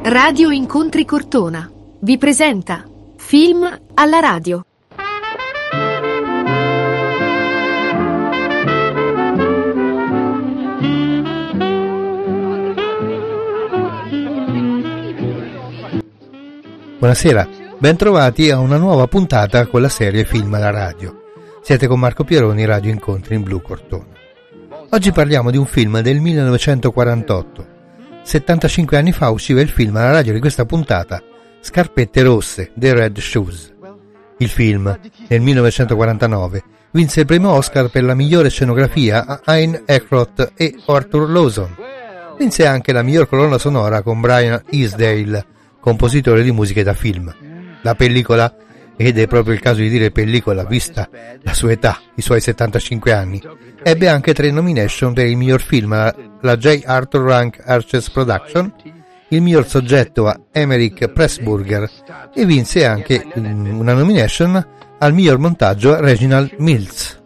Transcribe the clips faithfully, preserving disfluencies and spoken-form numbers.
Radio Incontri Cortona vi presenta Film alla radio. Buonasera, bentrovati a una nuova puntata con la serie Film alla radio. Siete con Marco Pieroni, Radio Incontri in Blu Cortona. Oggi parliamo di un film del millenovecentoquarantotto. settantacinque anni fa usciva il film alla radio di questa puntata, Scarpette rosse, The Red Shoes. Il film, nel millenovecentoquarantanove, vinse il premio Oscar per la migliore scenografia a Ian Eckroth e Arthur Lawson. Vinse anche la miglior colonna sonora con Brian Easdale, compositore di musiche da film. La pellicola, ed è proprio il caso di dire pellicola vista la sua età, i suoi settantacinque anni, ebbe anche tre nomination per il miglior film alla J. Arthur Rank Arches Production, il miglior soggetto a Emmerich Pressburger e vinse anche una nomination al miglior montaggio a Reginald Mills.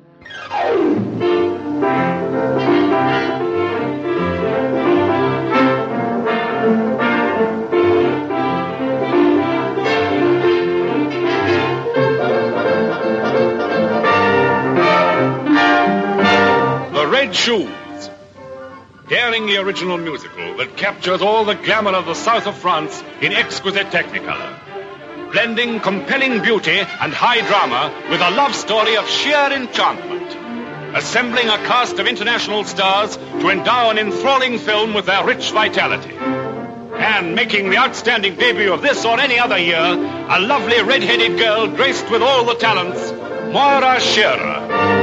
Shoes, daring the original musical that captures all the glamour of the south of France in exquisite technicolor, blending compelling beauty and high drama with a love story of sheer enchantment, assembling a cast of international stars to endow an enthralling film with their rich vitality, and making the outstanding debut of this or any other year, a lovely red-headed girl graced with all the talents, Moira Shearer.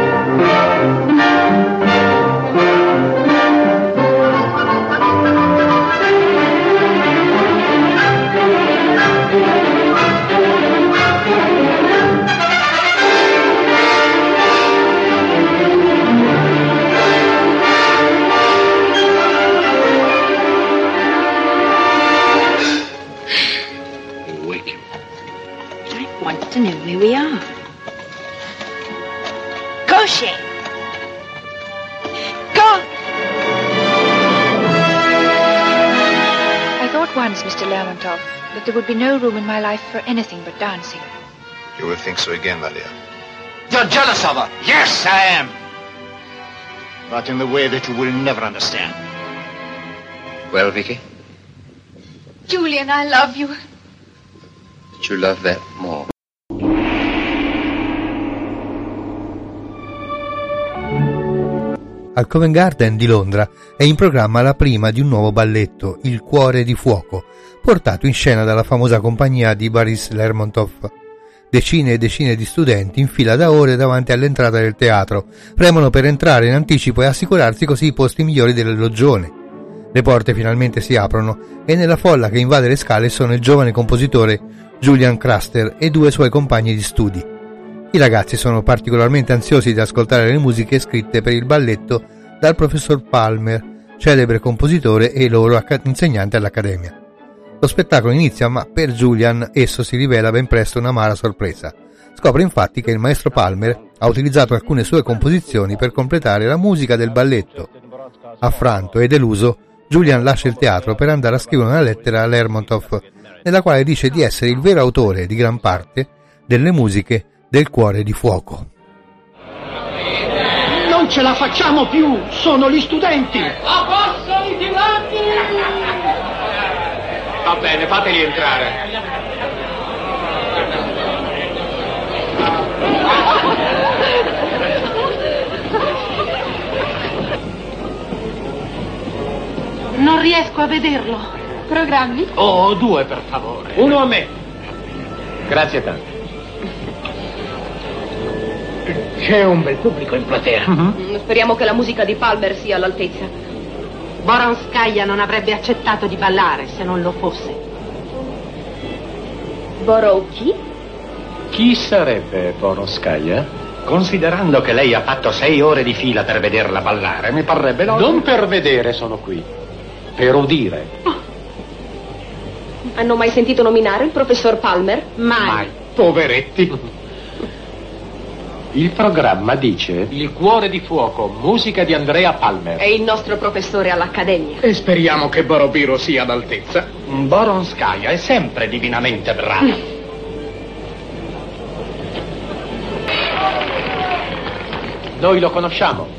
To know where we are. Gaucher! Go! I thought once, Mister Lermontov, that there would be no room in my life for anything but dancing. You will think so again, my dear. You're jealous of her. Yes, I am. But in the way that you will never understand. Well, Vicky? Julian, I love you. But you love that more. Al Covent Garden di Londra è in programma la prima di un nuovo balletto, Il cuore di fuoco, portato in scena dalla famosa compagnia di Boris Lermontov. Decine e decine di studenti in fila da ore davanti all'entrata del teatro, premono per entrare in anticipo e assicurarsi così i posti migliori del loggione. Le porte finalmente si aprono e nella folla che invade le scale sono il giovane compositore Julian Craster e due suoi compagni di studi. I ragazzi sono particolarmente ansiosi di ascoltare le musiche scritte per il balletto dal professor Palmer, celebre compositore e loro insegnante all'Accademia. Lo spettacolo inizia, ma per Julian esso si rivela ben presto un'amara sorpresa. Scopre infatti che il maestro Palmer ha utilizzato alcune sue composizioni per completare la musica del balletto. Affranto e deluso, Julian lascia il teatro per andare a scrivere una lettera a Lermontov, nella quale dice di essere il vero autore di gran parte delle musiche del cuore di fuoco. Non ce la facciamo più, sono gli studenti. A posto, litiganti! Va bene, fateli entrare. Non riesco a vederlo. Programmi? Oh, due per favore. Uno a me. Grazie tanto. C'è un bel pubblico in platea. Uh-huh. Speriamo che la musica di Palmer sia all'altezza. Boronskaya non avrebbe accettato di ballare se non lo fosse. Borough chi? Chi sarebbe Boronskaya? Considerando che lei ha fatto sei ore di fila per vederla ballare, mi parrebbe no. Non per vedere sono qui, per udire. Oh. Hanno mai sentito nominare il professor Palmer? Mai. Mai. Poveretti. Il programma dice Il cuore di fuoco, musica di Andrea Palmer. È il nostro professore all'Accademia. E speriamo che Borobiro sia all'altezza. Boronskaya è sempre divinamente brava. Noi lo conosciamo.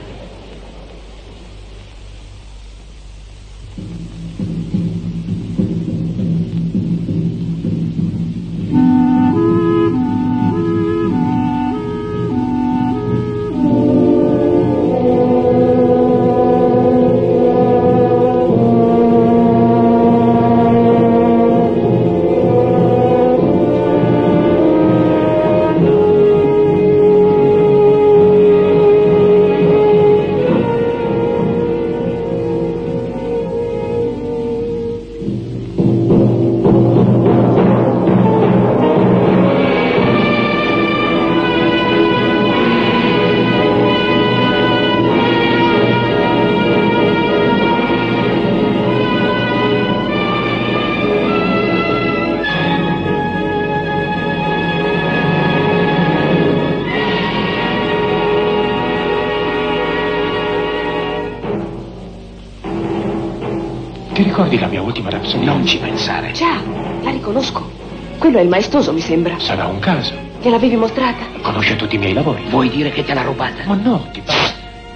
Ti ricordi la mia ultima rapsodia? Non ci pensare. Già, la riconosco. Quello è il maestoso, mi sembra. Sarà un caso. Te l'avevi mostrata? Conosce tutti i miei lavori. Vuoi dire che te l'ha rubata? Ma no, ti pare.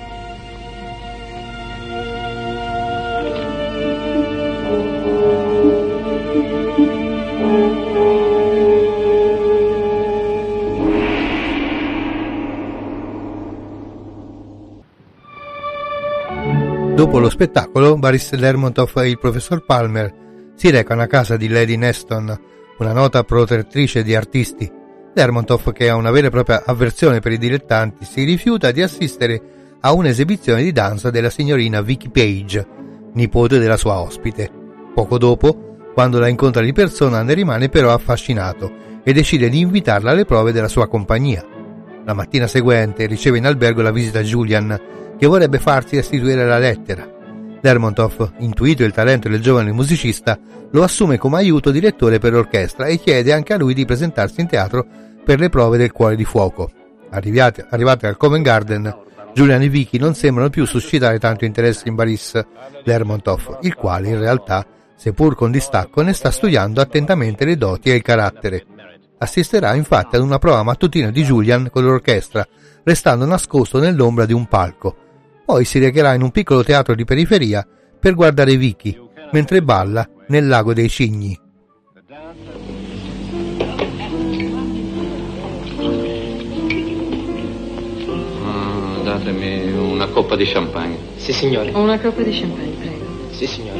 Dopo lo spettacolo, Boris Lermontov e il professor Palmer si recano a casa di Lady Neston, una nota protettrice di artisti. Lermontov, che ha una vera e propria avversione per i dilettanti, si rifiuta di assistere a un'esibizione di danza della signorina Vicky Page, nipote della sua ospite. Poco dopo, quando la incontra di persona, ne rimane però affascinato e decide di invitarla alle prove della sua compagnia. La mattina seguente riceve in albergo la visita Julian, che vorrebbe farsi restituire la lettera. Lermontov, intuito il talento del giovane musicista, lo assume come aiuto direttore per l'orchestra e chiede anche a lui di presentarsi in teatro per le prove del Cuore di Fuoco. Arrivati, arrivati al Covent Garden, Julian e Vicky non sembrano più suscitare tanto interesse in Boris Lermontov, il quale in realtà, seppur con distacco, ne sta studiando attentamente le doti e il carattere. Assisterà infatti ad una prova mattutina di Julian con l'orchestra, restando nascosto nell'ombra di un palco. Poi si recherà in un piccolo teatro di periferia per guardare Vicky mentre balla nel lago dei cigni. Ah, datemi una coppa di champagne. Sì, signore. Una coppa di champagne, prego. Sì, signore.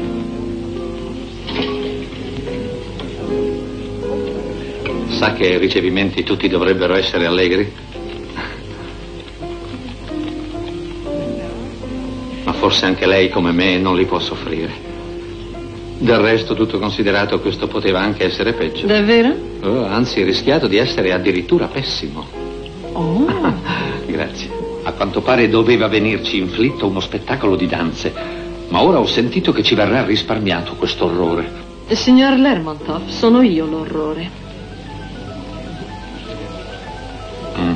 Sa che ai ricevimenti tutti dovrebbero essere allegri? Ma forse anche lei, come me, non li può soffrire. Del resto, tutto considerato, questo poteva anche essere peggio. Davvero? Oh, anzi, rischiato di essere addirittura pessimo. Oh. Grazie. A quanto pare doveva venirci inflitto uno spettacolo di danze, ma ora ho sentito che ci verrà risparmiato questo orrore. Signor Lermontov, sono io l'orrore. Mm.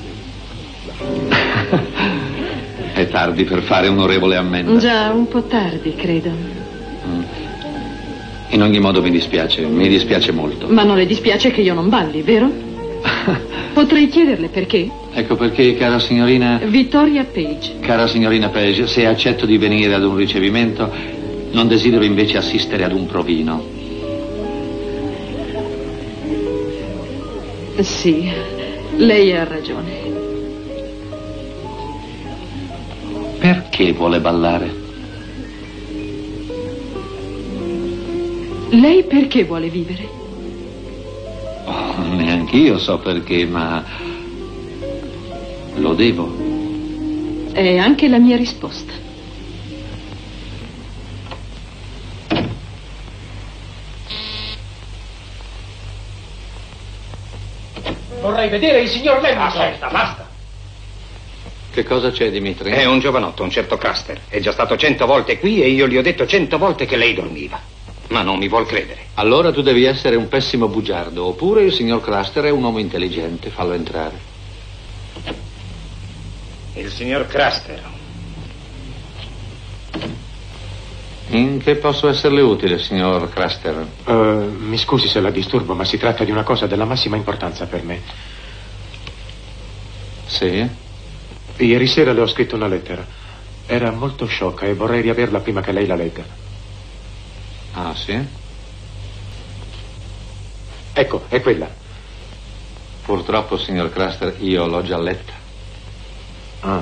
È tardi per fare onorevole ammenda. Già, un po' tardi, credo. Mm. In ogni modo mi dispiace, mi dispiace molto. Ma non le dispiace che io non balli, vero? Potrei chiederle perché? Ecco perché, cara signorina... Vittoria Page. Cara signorina Page, se accetto di venire ad un ricevimento, non desidero invece assistere ad un provino. Sì, lei ha ragione. Perché vuole ballare? Lei perché vuole vivere? Oh, neanch'io so perché, ma lo devo. È anche la mia risposta. Vorrei vedere il signor Lermontov. Aspetta, basta. Che cosa c'è, Dimitri? È un giovanotto, un certo Craster. È già stato cento volte qui e io gli ho detto cento volte che lei dormiva. Ma non mi vuol credere. Allora tu devi essere un pessimo bugiardo, oppure il signor Craster è un uomo intelligente, fallo entrare. Il signor Craster. In che posso esserle utile, signor Craster? Uh, mi scusi se la disturbo, ma si tratta di una cosa della massima importanza per me. Sì? Ieri sera le ho scritto una lettera. Era molto sciocca e vorrei riaverla prima che lei la legga. Ah, sì? Ecco, è quella. Purtroppo, signor Craster, io l'ho già letta. Ah.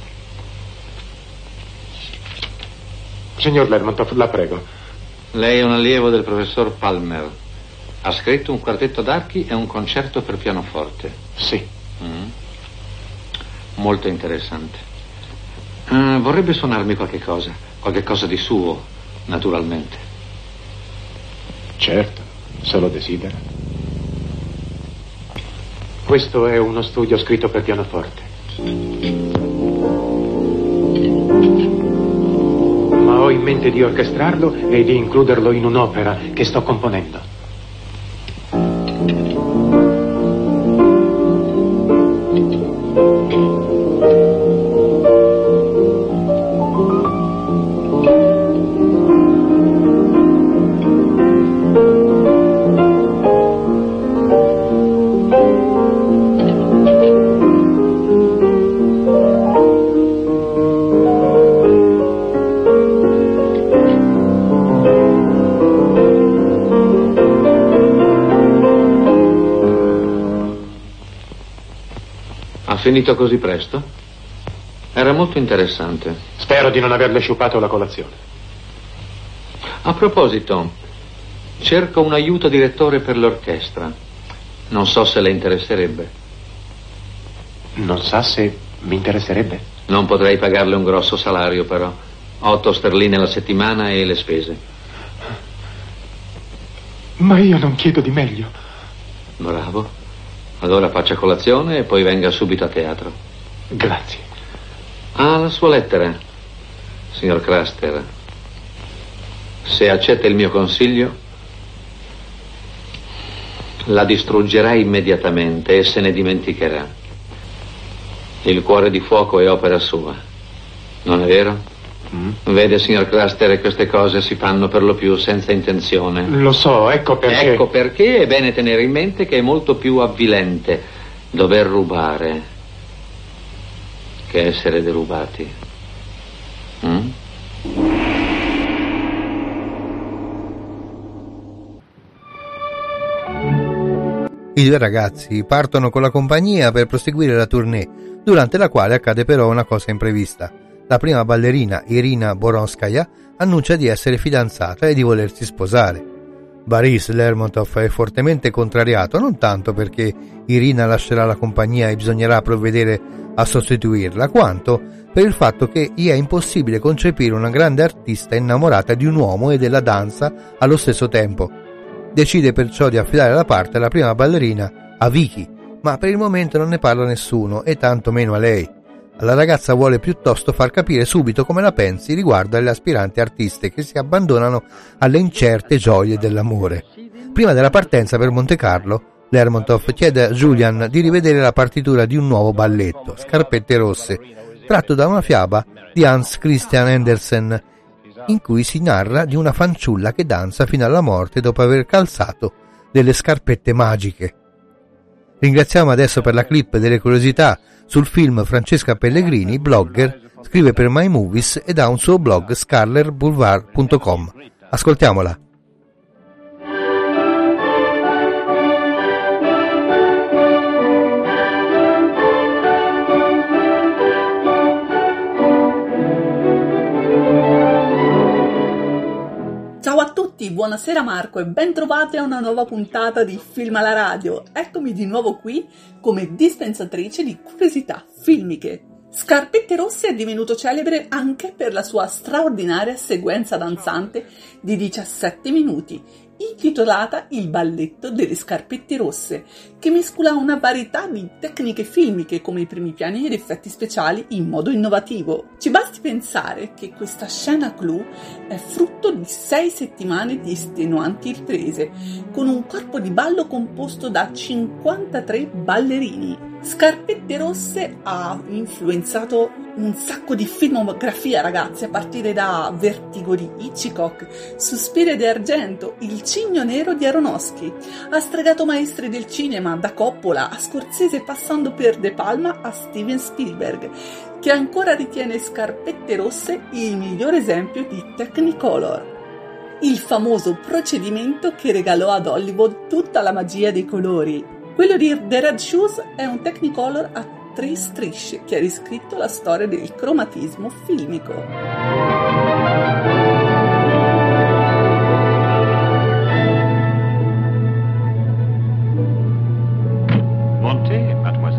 Signor Lermontov, la prego. Lei è un allievo del professor Palmer. Ha scritto un quartetto d'archi e un concerto per pianoforte. Sì. Mm. Molto interessante. Uh, vorrebbe suonarmi qualche cosa, qualche cosa di suo, naturalmente. Certo, se lo desidera. Questo è uno studio scritto per pianoforte. Ma ho in mente di orchestrarlo e di includerlo in un'opera che sto componendo. Finito così presto? Era molto interessante. Spero di non averle sciupato la colazione. A proposito, cerco un aiuto direttore per l'orchestra. Non so se le interesserebbe. Non sa se mi interesserebbe? Non potrei pagarle un grosso salario, però. Otto sterline alla settimana e le spese. Ma io non chiedo di meglio. Bravo. Allora faccia colazione e poi venga subito a teatro. Grazie. Ah, la sua lettera, signor Craster. Se accetta il mio consiglio, la distruggerà immediatamente e se ne dimenticherà. Il cuore di fuoco è opera sua, non è vero? Mm. Vede, signor Craster, queste cose si fanno per lo più senza intenzione. Lo so, ecco perché. Ecco perché è bene tenere in mente che è molto più avvilente dover rubare che essere derubati. Mm? I due ragazzi partono con la compagnia per proseguire la tournée, durante la quale accade però una cosa imprevista. La prima ballerina, Irina Boronskaya, annuncia di essere fidanzata e di volersi sposare. Boris Lermontov è fortemente contrariato, non tanto perché Irina lascerà la compagnia e bisognerà provvedere a sostituirla, quanto per il fatto che gli è impossibile concepire una grande artista innamorata di un uomo e della danza allo stesso tempo. Decide perciò di affidare la parte alla prima ballerina a Vicky, ma per il momento non ne parla nessuno e tanto meno a lei. La ragazza vuole piuttosto far capire subito come la pensi riguardo alle aspiranti artiste che si abbandonano alle incerte gioie dell'amore. Prima della partenza per Monte Carlo, Lermontov chiede a Julian di rivedere la partitura di un nuovo balletto, Scarpette Rosse, tratto da una fiaba di Hans Christian Andersen, in cui si narra di una fanciulla che danza fino alla morte dopo aver calzato delle scarpette magiche. Ringraziamo adesso per la clip delle curiosità sul film Francesca Pellegrini, blogger, scrive per My Movies ed ha un suo blog scarler boulevard punto com. Ascoltiamola. Ciao a tutti, buonasera Marco e ben trovati a una nuova puntata di Film alla Radio. Eccomi di nuovo qui come dispensatrice di curiosità filmiche. Scarpette Rosse è divenuto celebre anche per la sua straordinaria sequenza danzante di diciassette minuti, intitolata Il balletto delle scarpette rosse, che mescola una varietà di tecniche filmiche come i primi piani ed effetti speciali in modo innovativo. Ci basti pensare che questa scena clou è frutto di sei settimane di estenuanti riprese, con un corpo di ballo composto da cinquantatré ballerini. Scarpette Rosse ha influenzato un sacco di filmografia, ragazzi, a partire da Vertigo di Hitchcock, Suspire d'argento, Il cigno nero di Aronofsky. Ha stregato maestri del cinema, da Coppola a Scorsese, passando per De Palma a Steven Spielberg, che ancora ritiene Scarpette Rosse il miglior esempio di Technicolor, il famoso procedimento che regalò ad Hollywood tutta la magia dei colori. Quello di The Red Shoes è un Technicolor a tre strisce che ha riscritto la storia del cromatismo filmico. Montez, mademoiselle.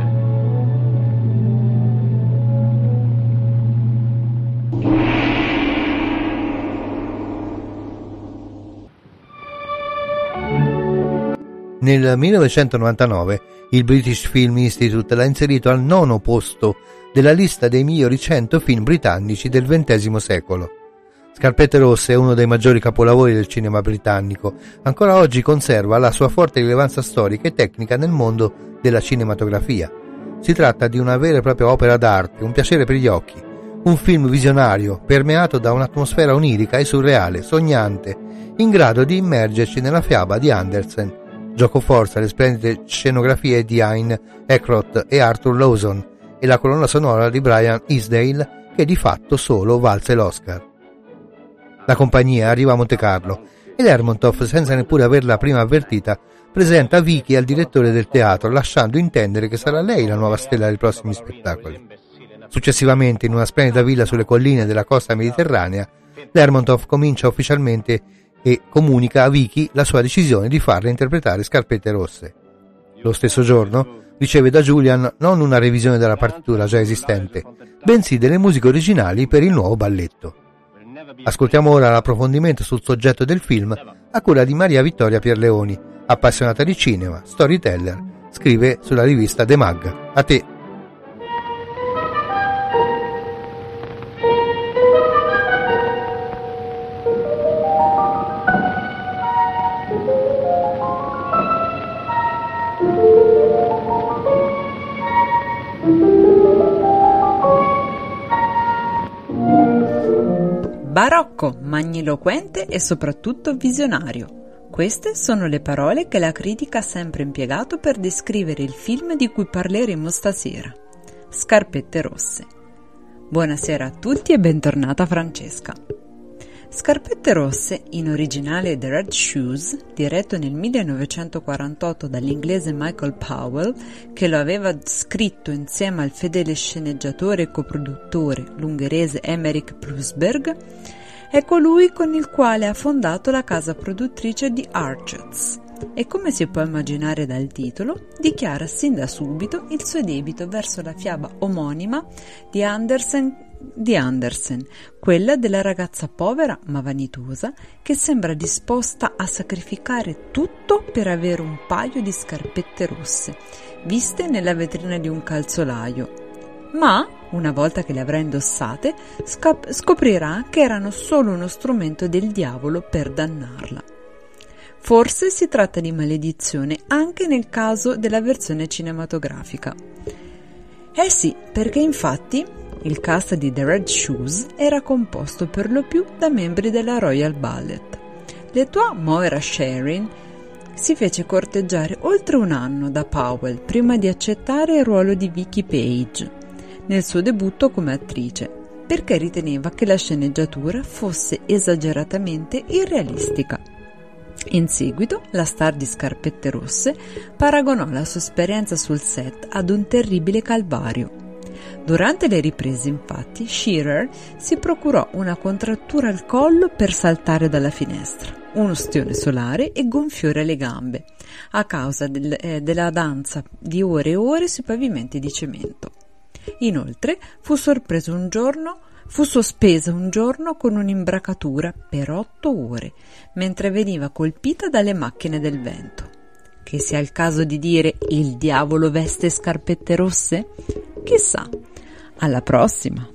Nel millenovecentonovantanove il British Film Institute l'ha inserito al nono posto della lista dei migliori cento film britannici del ventesimo secolo. Scarpette Rosse è uno dei maggiori capolavori del cinema britannico. Ancora oggi conserva la sua forte rilevanza storica e tecnica nel mondo della cinematografia. Si tratta di una vera e propria opera d'arte, un piacere per gli occhi, un film visionario, permeato da un'atmosfera onirica e surreale, sognante, in grado di immergerci nella fiaba di Andersen. Gioco forza le splendide scenografie di Ian Eckroth e Arthur Lawson e la colonna sonora di Brian Isdale, che di fatto solo valse l'Oscar. La compagnia arriva a Monte Carlo e Lermontov, senza neppure averla prima avvertita, presenta Vicky al direttore del teatro, lasciando intendere che sarà lei la nuova stella dei prossimi spettacoli. Successivamente, in una splendida villa sulle colline della costa mediterranea, Lermontov comincia ufficialmente e comunica a Vicky la sua decisione di farle interpretare Scarpette Rosse. Lo stesso giorno riceve da Julian non una revisione della partitura già esistente, bensì delle musiche originali per il nuovo balletto. Ascoltiamo ora l'approfondimento sul soggetto del film a cura di Maria Vittoria Pierleoni, appassionata di cinema, storyteller, scrive sulla rivista The Mag. A te! Barocco, magniloquente e soprattutto visionario. Queste sono le parole che la critica ha sempre impiegato per descrivere il film di cui parleremo stasera. Scarpette Rosse. Buonasera a tutti e bentornata Francesca. Scarpette Rosse, in originale The Red Shoes, diretto nel millenovecentoquarantotto dall'inglese Michael Powell, che lo aveva scritto insieme al fedele sceneggiatore e coproduttore, l'ungherese Emmerich Prusberg, è colui con il quale ha fondato la casa produttrice di Archets e, come si può immaginare dal titolo, dichiara sin da subito il suo debito verso la fiaba omonima di Andersen di Andersen, quella della ragazza povera ma vanitosa che sembra disposta a sacrificare tutto per avere un paio di scarpette rosse viste nella vetrina di un calzolaio, ma una volta che le avrà indossate scop- scoprirà che erano solo uno strumento del diavolo per dannarla. Forse si tratta di maledizione anche nel caso della versione cinematografica. Eh sì, perché infatti il cast di The Red Shoes era composto per lo più da membri della Royal Ballet. L'Etoile Moira Sherin si fece corteggiare oltre un anno da Powell prima di accettare il ruolo di Vicky Page nel suo debutto come attrice, perché riteneva che la sceneggiatura fosse esageratamente irrealistica. In seguito, la star di Scarpette Rosse paragonò la sua esperienza sul set ad un terribile calvario. Durante le riprese, infatti, Shearer si procurò una contrattura al collo per saltare dalla finestra, un ustione solare e gonfiore alle gambe, a causa del, eh, della danza di ore e ore sui pavimenti di cemento. Inoltre, fu sorpreso un giorno Fu sospesa un giorno con un'imbracatura per otto ore, mentre veniva colpita dalle macchine del vento. Che sia il caso di dire il diavolo veste scarpette rosse? Chissà. Alla prossima!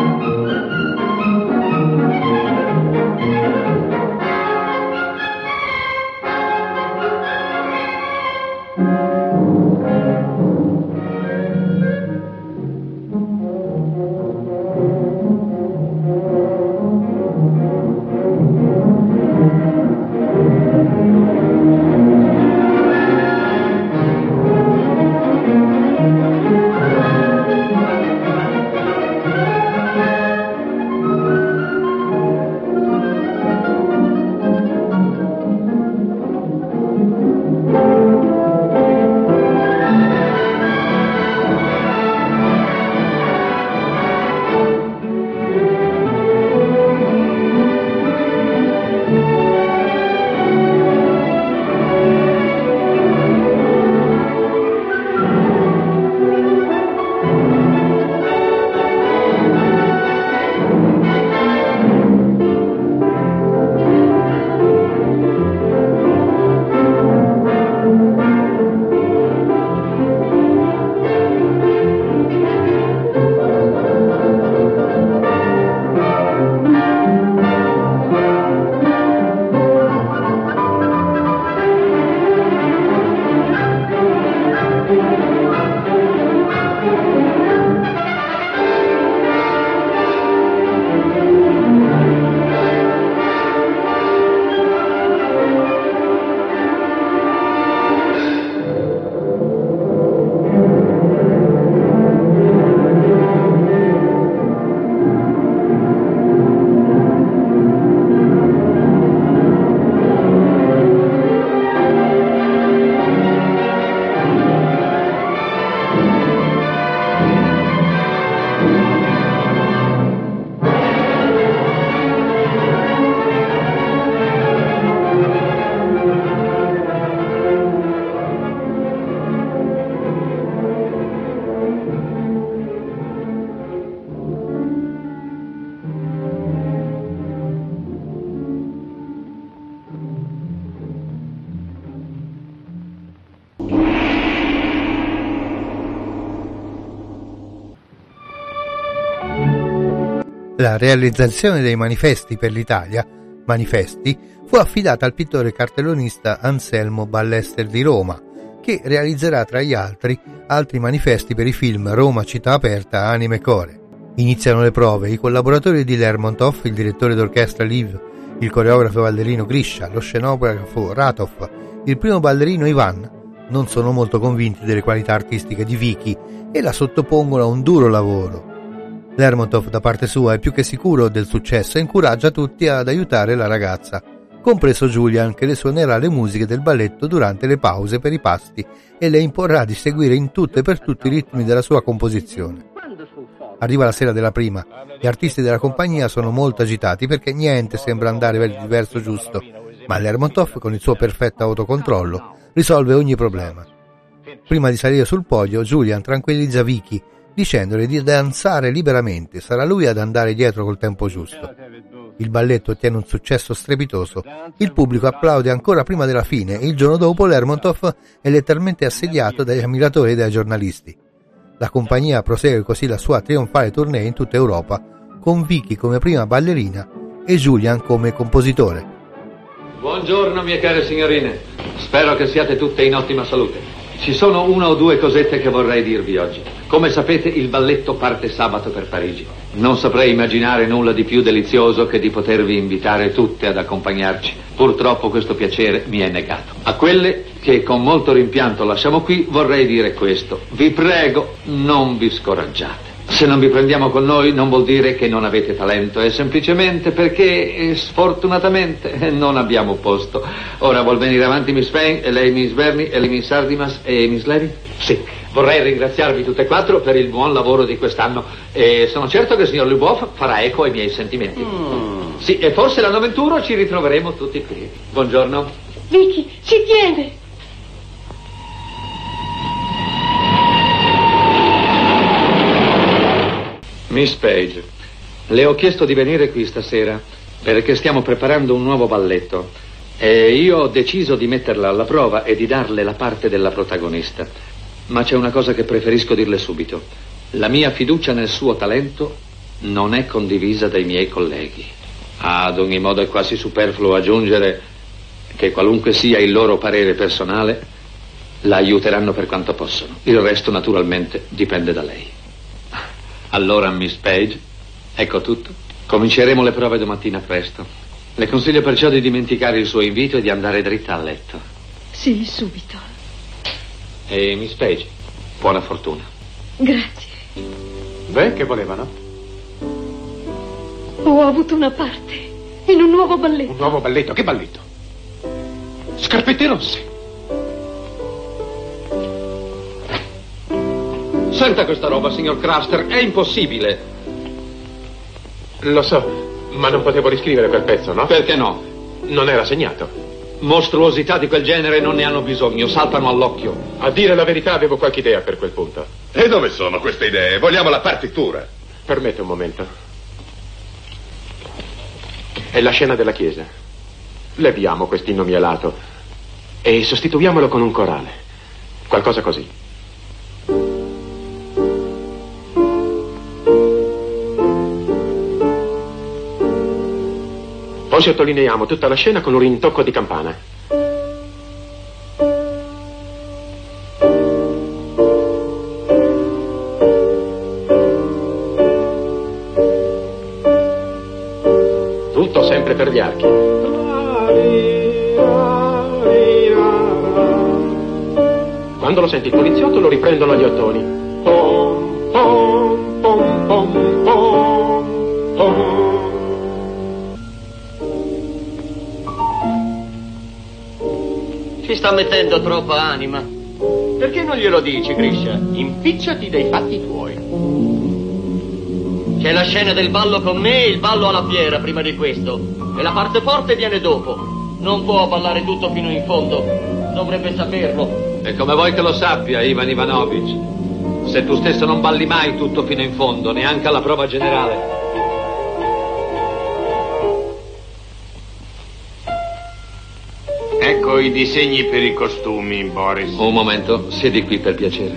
La realizzazione dei manifesti per l'Italia, Manifesti, fu affidata al pittore cartellonista Anselmo Ballester di Roma, che realizzerà tra gli altri altri manifesti per i film Roma città aperta, Anima e Core. Iniziano le prove, i collaboratori di Lermontov, il direttore d'orchestra Liv, il coreografo ballerino Grisha, lo scenografo Ratov, il primo ballerino Ivan, non sono molto convinti delle qualità artistiche di Vicky e la sottopongono a un duro lavoro. Lermontov da parte sua è più che sicuro del successo e incoraggia tutti ad aiutare la ragazza, compreso Julian, che le suonerà le musiche del balletto durante le pause per i pasti e le imporrà di seguire in tutto e per tutti i ritmi della sua composizione. Arriva la sera della prima, gli artisti della compagnia sono molto agitati perché niente sembra andare verso il verso giusto, ma Lermontov, con il suo perfetto autocontrollo, risolve ogni problema. Prima di salire sul podio, Julian tranquillizza Vicky dicendole di danzare liberamente, sarà lui ad andare dietro col tempo giusto. Il balletto ottiene un successo strepitoso, il pubblico applaude ancora prima della fine e il giorno dopo Lermontov è letteralmente assediato dagli ammiratori e dai giornalisti. La compagnia prosegue così la sua trionfale tournée in tutta Europa, con Vicky come prima ballerina e Julian come compositore. Buongiorno mie care signorine, spero che siate tutte in ottima salute. Ci sono una o due cosette che vorrei dirvi oggi. Come sapete, il balletto parte sabato per Parigi. Non saprei immaginare nulla di più delizioso che di potervi invitare tutte ad accompagnarci. Purtroppo questo piacere mi è negato. A quelle che con molto rimpianto lasciamo qui vorrei dire questo. Vi prego, non vi scoraggiate. Se non vi prendiamo con noi non vuol dire che non avete talento, è semplicemente perché eh, sfortunatamente eh, non abbiamo posto. Ora vuol venire avanti Miss Payne e lei Miss Bernie e lei Miss Sardimas e Miss Levy? Sì. Vorrei ringraziarvi tutte e quattro per il buon lavoro di quest'anno e sono certo che il signor Lubov farà eco ai miei sentimenti. Mm. Sì, e forse l'anno venturo ci ritroveremo tutti qui. Buongiorno. Vicky, si tiene! Miss Page, le ho chiesto di venire qui stasera perché stiamo preparando un nuovo balletto e io ho deciso di metterla alla prova e di darle la parte della protagonista. Ma c'è una cosa che preferisco dirle subito. La mia fiducia nel suo talento non è condivisa dai miei colleghi. Ad ogni modo è quasi superfluo aggiungere che qualunque sia il loro parere personale, la aiuteranno per quanto possono. Il resto, naturalmente, dipende da lei. Allora, Miss Page, ecco tutto. Cominceremo le prove domattina presto. Le consiglio perciò di dimenticare il suo invito e di andare dritta a letto. Sì, subito. E Miss Page, buona fortuna. Grazie. Beh, che volevano? Ho avuto una parte in un nuovo balletto. Un nuovo balletto? Che balletto? Scarpette rosse. Senta questa roba, signor Craster, è impossibile. Lo so, ma non potevo riscrivere quel pezzo, no? Perché no? Non era segnato. Mostruosità di quel genere non ne hanno bisogno, saltano all'occhio. A dire la verità avevo qualche idea per quel punto. E dove sono queste idee? Vogliamo la partitura. Permette un momento. È la scena della chiesa. Leviamo quest'inno mielato e sostituiamolo con un corale. Qualcosa così. Poi sottolineiamo tutta la scena con un rintocco di campana. Tutto sempre per gli archi. Quando lo senti il poliziotto lo riprendono agli ottoni. Pom, pom, pom, pom, pom, pom. Ci sta mettendo troppa anima. Perché non glielo dici, Grisha? Impicciati dei fatti tuoi. C'è la scena del ballo con me e il ballo alla fiera prima di questo. E la parte forte viene dopo. Non può ballare tutto fino in fondo. Dovrebbe saperlo. E come vuoi che lo sappia, Ivan Ivanovic? Se tu stesso non balli mai tutto fino in fondo, neanche alla prova generale. Ecco i disegni per i costumi, Boris. Un momento, siedi qui per piacere.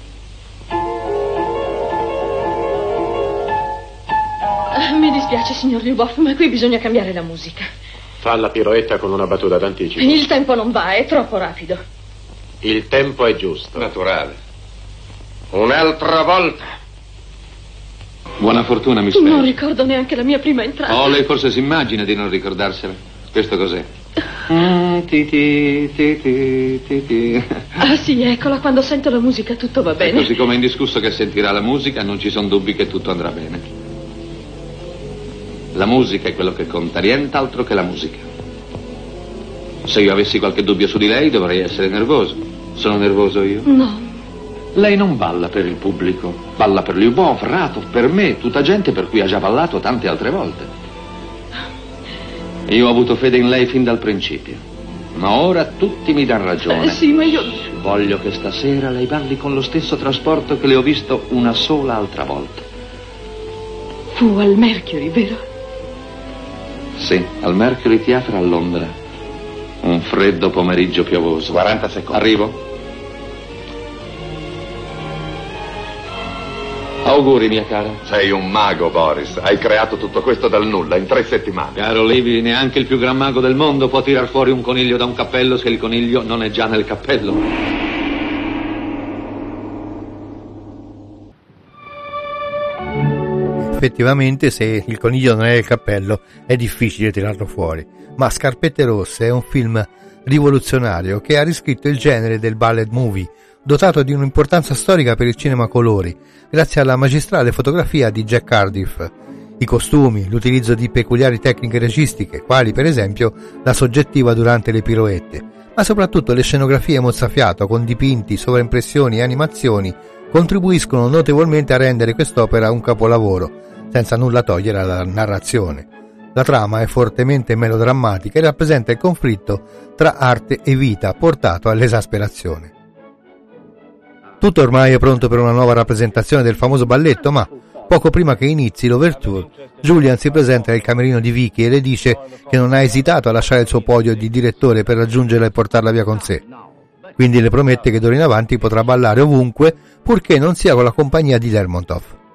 Mi dispiace, signor Lyubov, ma qui bisogna cambiare la musica. Fa la piroetta con una battuta d'anticipo. Il tempo non va, è troppo rapido. Il tempo è giusto. Naturale. Un'altra volta. Buona fortuna, Miss Page. Non ricordo neanche la mia prima entrata. Oh, lei forse si immagina di non ricordarsela. Questo cos'è? Mm, ti, ti, ti, ti, ti, ti. Ah sì, eccola, quando sento la musica tutto va bene. E così come è indiscusso che sentirà la musica, non ci sono dubbi che tutto andrà bene. La musica è quello che conta, nient'altro che la musica. Se io avessi qualche dubbio su di lei dovrei essere nervoso. Sono nervoso io? No. Lei non balla per il pubblico, balla per Lyubov, Ratov, per me, tutta gente per cui ha già ballato tante altre volte. Io ho avuto fede in lei fin dal principio, ma ora tutti mi danno ragione. Eh, sì, ma io... Voglio che stasera lei balli con lo stesso trasporto che le ho visto una sola altra volta. Fu al Mercury, vero? Sì, al Mercury Theatre a Londra. Un freddo pomeriggio piovoso. quaranta secondi. Arrivo. Auguri, mia cara. Sei un mago, Boris. Hai creato tutto questo dal nulla in tre settimane. Caro Livy, neanche il più gran mago del mondo può tirar fuori un coniglio da un cappello se il coniglio non è già nel cappello. Effettivamente, se il coniglio non è nel cappello, è difficile tirarlo fuori. Ma Scarpette Rosse è un film rivoluzionario che ha riscritto il genere del ballet movie, dotato di un'importanza storica per il cinema a colori, grazie alla magistrale fotografia di Jack Cardiff. I costumi, l'utilizzo di peculiari tecniche registiche, quali per esempio la soggettiva durante le piroette, ma soprattutto le scenografie mozzafiato con dipinti, sovraimpressioni e animazioni contribuiscono notevolmente a rendere quest'opera un capolavoro, senza nulla togliere alla narrazione. La trama è fortemente melodrammatica e rappresenta il conflitto tra arte e vita portato all'esasperazione. Tutto ormai è pronto per una nuova rappresentazione del famoso balletto, ma poco prima che inizi l'ouverture, Julian si presenta nel camerino di Vicky e le dice che non ha esitato a lasciare il suo podio di direttore per raggiungerla e portarla via con sé. Quindi le promette che d'ora in avanti potrà ballare ovunque, purché non sia con la compagnia di Lermontov.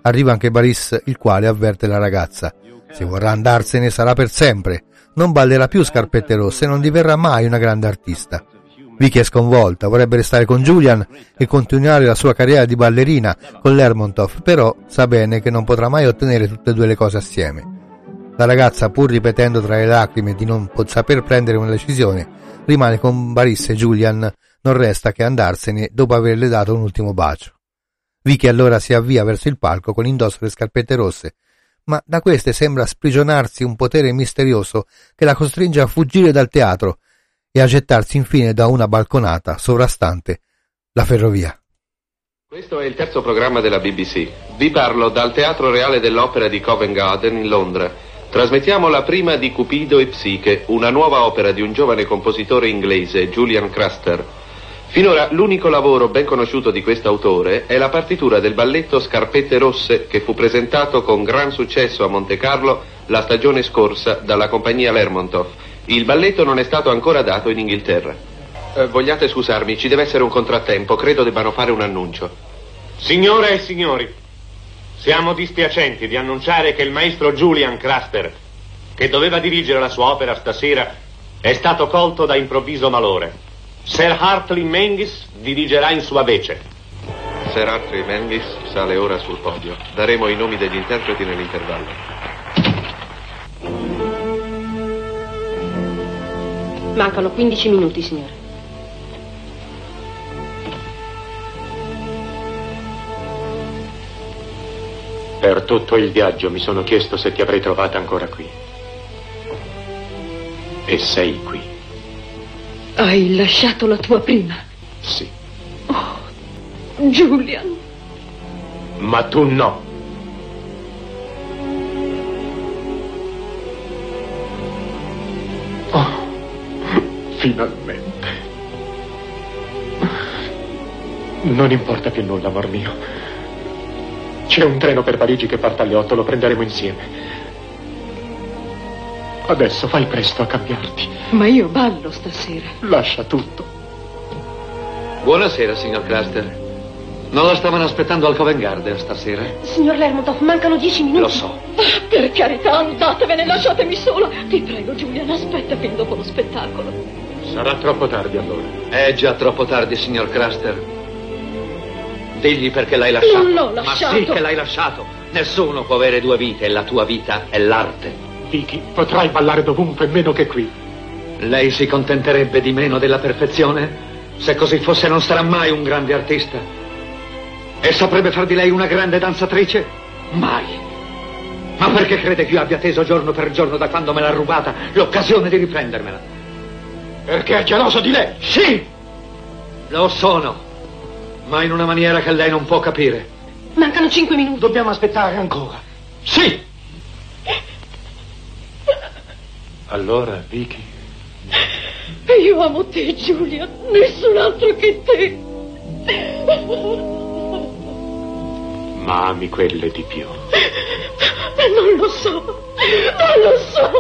Arriva anche Baris, il quale avverte la ragazza: se vorrà andarsene sarà per sempre, non ballerà più Scarpette Rosse e non diverrà mai una grande artista. Vicky è sconvolta, vorrebbe restare con Julian e continuare la sua carriera di ballerina con Lermontov, però sa bene che non potrà mai ottenere tutte e due le cose assieme. La ragazza, pur ripetendo tra le lacrime di non saper prendere una decisione, rimane con Baris e Julian. Non resta che andarsene dopo averle dato un ultimo bacio. Vicky allora si avvia verso il palco con indosso le scarpette rosse, ma da queste sembra sprigionarsi un potere misterioso che la costringe a fuggire dal teatro e a gettarsi infine da una balconata sovrastante la ferrovia. Questo è il terzo programma della B B C. Vi parlo dal Teatro Reale dell'Opera di Covent Garden in Londra. Trasmettiamo la prima di Cupido e Psiche, una nuova opera di un giovane compositore inglese, Julian Craster. Finora l'unico lavoro ben conosciuto di quest'autore è la partitura del balletto Scarpette Rosse, che fu presentato con gran successo a Montecarlo la stagione scorsa dalla compagnia Lermontov. Il balletto non è stato ancora dato in Inghilterra. Eh, vogliate scusarmi, ci deve essere un contrattempo, credo debbano fare un annuncio. Signore e signori, siamo dispiacenti di annunciare che il maestro Julian Craster, che doveva dirigere la sua opera stasera, è stato colto da improvviso malore. Sir Hartley Menzies dirigerà in sua vece. Sir Hartley Menzies sale ora sul podio. Daremo i nomi degli interpreti nell'intervallo. Mancano quindici minuti, signore. Per tutto il viaggio mi sono chiesto se ti avrei trovata ancora qui. E sei qui. Hai lasciato la tua prima? Sì. Oh, Julian. Ma tu no. Oh, finalmente. Non importa più nulla, amor mio. C'è un treno per Parigi che parte alle otto, lo prenderemo insieme. Adesso fai presto a cambiarti. Ma io ballo stasera. Lascia tutto. Buonasera, signor Craster. Non la stavano aspettando al Covent Garden stasera? Signor Lermontov, mancano dieci minuti. Lo so. Ah, per carità, andatevene, lasciatemi sola. Ti prego, Julian, aspetta fin dopo lo spettacolo. Sarà troppo tardi allora. È già troppo tardi, signor Craster. Digli perché l'hai lasciato. Non l'ho lasciato. Ma sì che l'hai lasciato. Nessuno può avere due vite e la tua vita è l'arte. Vicky, potrai ballare dovunque, meno che qui. Lei si contenterebbe di meno della perfezione? Se così fosse non sarà mai un grande artista. E saprebbe far di lei una grande danzatrice? Mai. Ma perché crede che io abbia atteso giorno per giorno, da quando me l'ha rubata, l'occasione di riprendermela? Perché è geloso di lei? Sì! Lo sono. Ma in una maniera che lei non può capire. Mancano cinque minuti. Dobbiamo aspettare ancora. Sì! Allora, Vicky? Io amo te, Julian, nessun altro che te. Ma ami quelle di più? Non lo so, non lo so.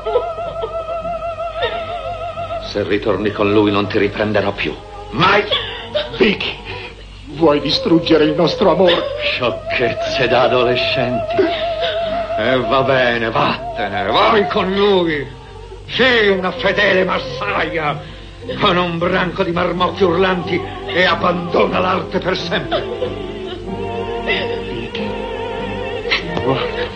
Se ritorni con lui non ti riprenderò più. Mai! Vicky, vuoi distruggere il nostro amore? Sciocchezze da adolescenti. E va bene, vattene, vai con lui. Sì, una fedele massaia, con un branco di marmocchi urlanti, e abbandona l'arte per sempre. Vicky, guardami.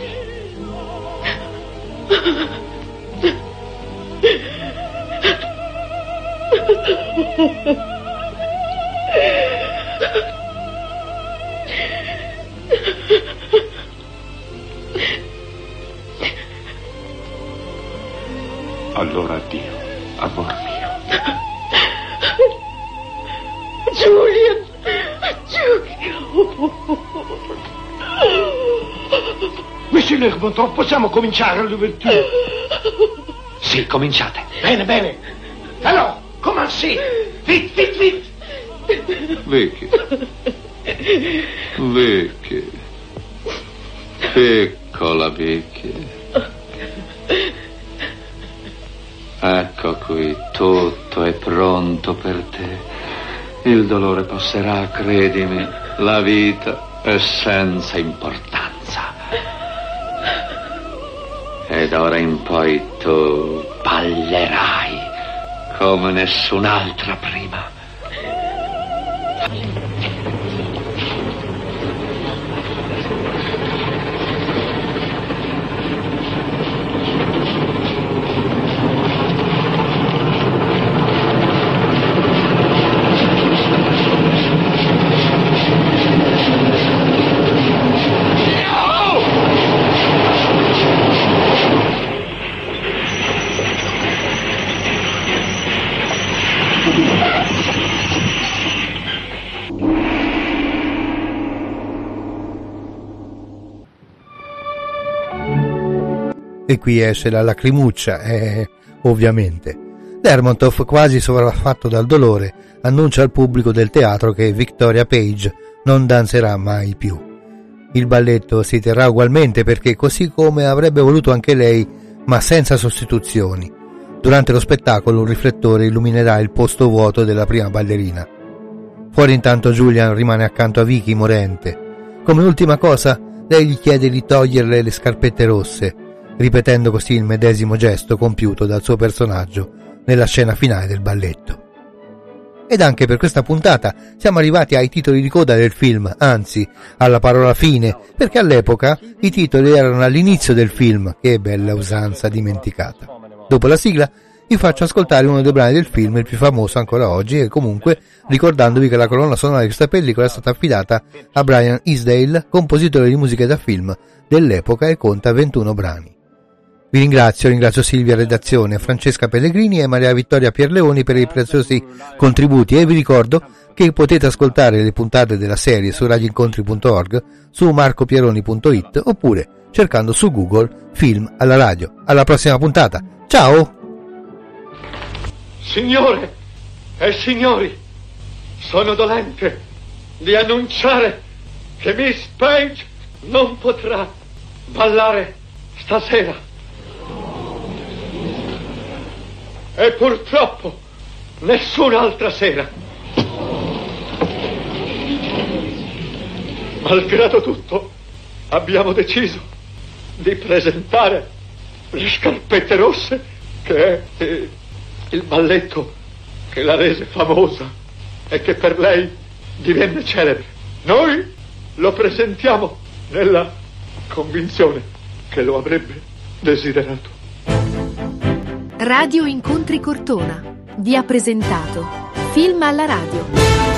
Allora addio, amor mio. Julian, Julian. Monsieur Lermontov, possiamo cominciare l'ouverture? Sì, cominciate. Bene, bene. Allora, commencez. Vite, vite, vite. Vicky. Vicky. Piccola Vicky. Ecco qui, tutto è pronto per te. Il dolore passerà, credimi. La vita è senza importanza. E d'ora in poi tu ballerai come nessun'altra prima. E qui esce la lacrimuccia, eh, ovviamente. Lermontov, quasi sopraffatto dal dolore, annuncia al pubblico del teatro che Victoria Page non danzerà mai più. Il balletto si terrà ugualmente perché così come avrebbe voluto anche lei, ma senza sostituzioni. Durante lo spettacolo un riflettore illuminerà il posto vuoto della prima ballerina. Fuori intanto Julian rimane accanto a Vicky morente. Come ultima cosa, lei gli chiede di toglierle le scarpette rosse, ripetendo così il medesimo gesto compiuto dal suo personaggio nella scena finale del balletto. Ed anche per questa puntata siamo arrivati ai titoli di coda del film, anzi alla parola fine, perché all'epoca i titoli erano all'inizio del film. Che bella usanza dimenticata. Dopo la sigla vi faccio ascoltare uno dei brani del film, il più famoso ancora oggi, e comunque ricordandovi che la colonna sonora di questa pellicola è stata affidata a Brian Isdale, compositore di musiche da film dell'epoca, e conta ventuno brani. Vi ringrazio, ringrazio Silvia Redazione, Francesca Pellegrini e Maria Vittoria Pierleoni per i preziosi contributi, e vi ricordo che potete ascoltare le puntate della serie su radioincontri punto org, su marcopieroni punto it oppure cercando su Google Film alla radio. Alla prossima puntata, ciao! Signore e signori, sono dolente di annunciare che Miss Page non potrà ballare stasera. E purtroppo nessun'altra sera. Malgrado tutto, abbiamo deciso di presentare le scarpette rosse, che è eh, il balletto che la rese famosa e che per lei divenne celebre. Noi lo presentiamo nella convinzione che lo avrebbe desiderato. Radio Incontri Cortona vi ha presentato Film alla radio.